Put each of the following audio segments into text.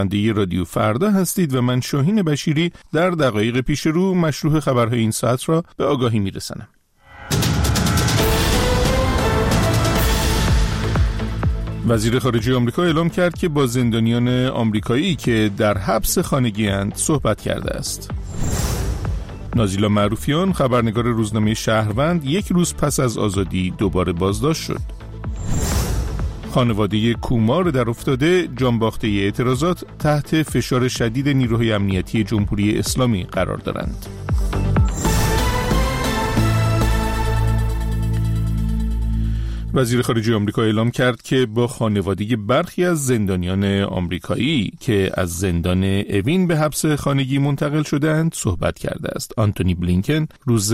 شنونده رادیو فردا هستید و من شاهین بشیری در دقایق پیش رو مشروع خبرهای این ساعت را به آگاهی میرسانم. وزیر خارجه آمریکا اعلام کرد که با زندانیان آمریکایی که در حبس خانگی‌اند صحبت کرده است. نازیلا معروفیان، خبرنگار روزنامه شهروند، یک روز پس از آزادی دوباره بازداشت شد. خانواده کومار در افتاده جانباخته اعتراضات تحت فشار شدید نیروهای امنیتی جمهوری اسلامی قرار دارند. وزیر خارجه آمریکا اعلام کرد که با خانواده برخی از زندانیان آمریکایی که از زندان اوین به حبس خانگی منتقل شدند صحبت کرده است. آنتونی بلینکن روز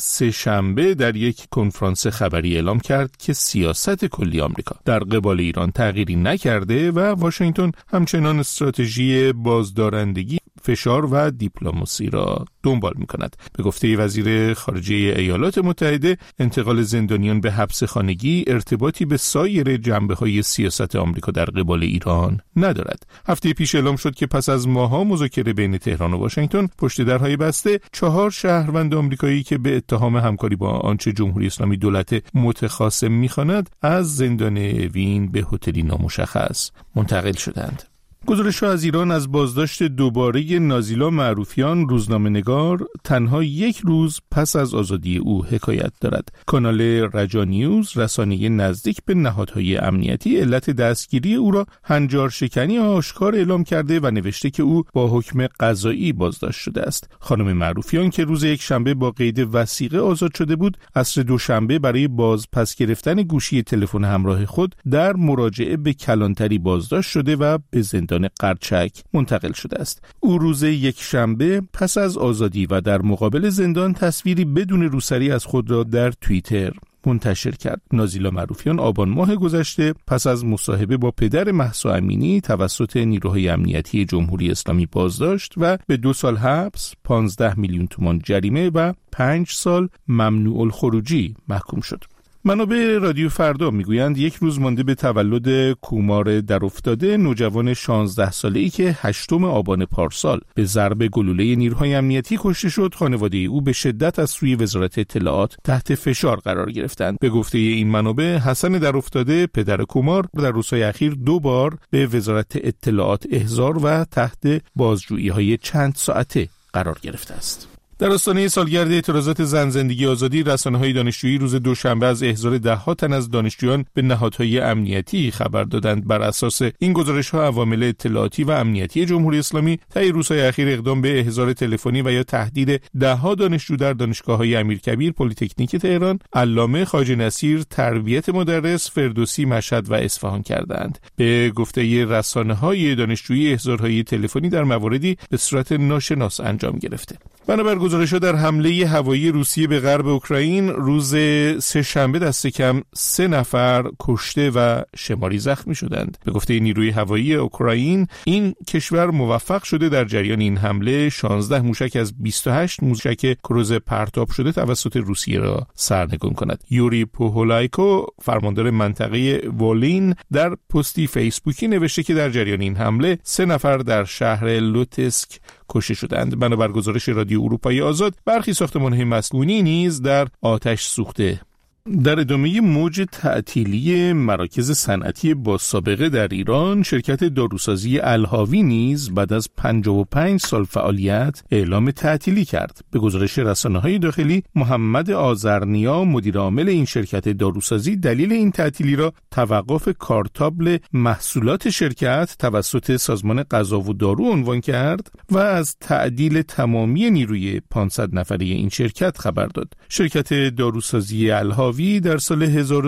سه‌شنبه در یک کنفرانس خبری اعلام کرد که سیاست کلی آمریکا در قبال ایران تغییری نکرده و واشنگتن همچنان استراتژی بازدارندگی، فشار و دیپلماسی را دنبال می‌کند. به گفته وزیر خارجه ایالات متحده، انتقال زندانیان به حبس خانگی ارتباطی به سایر جنبه‌های سیاست آمریکا در قبال ایران ندارد. هفته پیش اعلام شد که پس از ماه‌ها مذاکره بین تهران و واشنگتن، پشت درهای بسته 4 شهروند آمریکایی که به اتهام همکاری با آنچه جمهوری اسلامی دولت متخاصم می‌خواند از زندان اوین به هتلی نامشخص منتقل شدند. گزارش‌ها از ایران از بازداشت دوباره نازیلا معروفیان، روزنامه‌نگار، تنها یک روز پس از آزادی او حکایت دارد. کانال رجا نیوز، رسانه نزدیک به نهادهای امنیتی، علت دستگیری او را هنجار شکنی آشکار اعلام کرده و نوشته که او با حکم قضایی بازداشت شده است. خانم معروفیان که روز یکشنبه با قید وثیقه آزاد شده بود، عصر دوشنبه برای پس گرفتن گوشی تلفن همراه خود در مراجعه به کلانتری بازداشت شده و به زندان قرچک منتقل شده است. او روز یکشنبه پس از آزادی و در مقابل زندان تصویری بدون روسری از خود را در توییتر منتشر کرد. نازیلا معروفیان آبان ماه گذشته پس از مصاحبه با پدر مهسا امینی توسط نیروهای امنیتی جمهوری اسلامی بازداشت و به 2 سال حبس، 15 میلیون تومان جریمه و 5 سال ممنوع الخروجی محکوم شد. منابع رادیو فردا میگویند یک روز مانده به تولد کومار در افتاده، نوجوان 16 ساله‌ای که 8 آبان پارسال به ضرب گلوله نیروهای امنیتی کشته شد، خانواده او به شدت از سوی وزارت اطلاعات تحت فشار قرار گرفتند. به گفته این منابع، حسن در افتاده، پدر کومار، در روزهای اخیر 2 بار به وزارت اطلاعات احضار و تحت بازجویی‌های چند ساعته قرار گرفته است. در آستانه سالگرد اعتراضات زن زندگی آزادی، رسانه‌های دانشجویی روز دوشنبه از احضار 10 تن از دانشجویان به نهادهای امنیتی خبر دادند. بر اساس این گزارش‌ها، عوامل اطلاعاتی و امنیتی جمهوری اسلامی طی روزهای اخیر اقدام به احضار تلفنی و یا تهدید 10 دانشجو در دانشگاه‌های امیرکبیر، پلی‌تکنیک تهران، علامه، خواجه نصیر، تربیت مدرس، فردوسی، مشهد و اصفهان کردند. به گفته رسانه‌های دانشجویی، احضارهای تلفنی در مواردی به صورت ناشناس انجام گرفته. بنابر گزارش‌ها در حمله هوایی روسیه به غرب اوکراین روز سه‌شنبه دست کم 3 نفر کشته و شماری زخمی شدند. به گفته نیروی هوایی اوکراین، این کشور موفق شده در جریان این حمله 16 موشک از 28 موشک کروز پرتاب شده توسط روسیه را سرنگون کند. یوری پوهولایکو، فرماندار منطقه وولین، در پستی فیسبوکی نوشته که در جریان این حمله 3 نفر در شهر لوتسک کشته شدند. بنابر گزارش رادیو اروپای آزاد، برخی ساختمان‌های مسکونی نیز در آتش سوخته. در ادامه موج تعطیلی مراکز صنعتی با سابقه در ایران، شرکت داروسازی الحاوی نیز بعد از 55 سال فعالیت اعلام تعطیلی کرد. به گزارش رسانه‌های داخلی، محمد آذرنیا، مدیر عامل این شرکت داروسازی، دلیل این تعطیلی را توقف کارتابل محصولات شرکت توسط سازمان غذا و دارو عنوان کرد و از تعدیل تمامی نیروی 500 نفره این شرکت خبر داد. شرکت داروسازی الحاوی در سال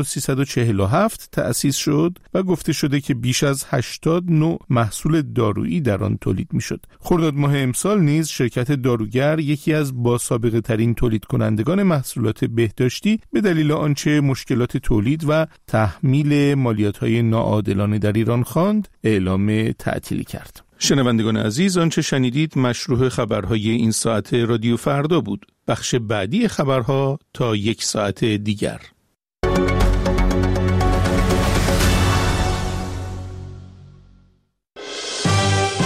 1347 تأسیس شد و گفته شده که بیش از 80 نوع محصول دارویی در آن تولید می‌شد. خرداد ماه امسال نیز شرکت داروگر، یکی از باسابقه ترین تولید کنندگان محصولات بهداشتی، به دلیل آنچه مشکلات تولید و تحمیل مالیات‌های ناعادلانه در ایران خواند، اعلام تعطیلی کرد. شنوندگان عزیز، آنچه شنیدید مشروع خبرهای این ساعت رادیو فردا بود. بخش بعدی خبرها تا 1 ساعت دیگر.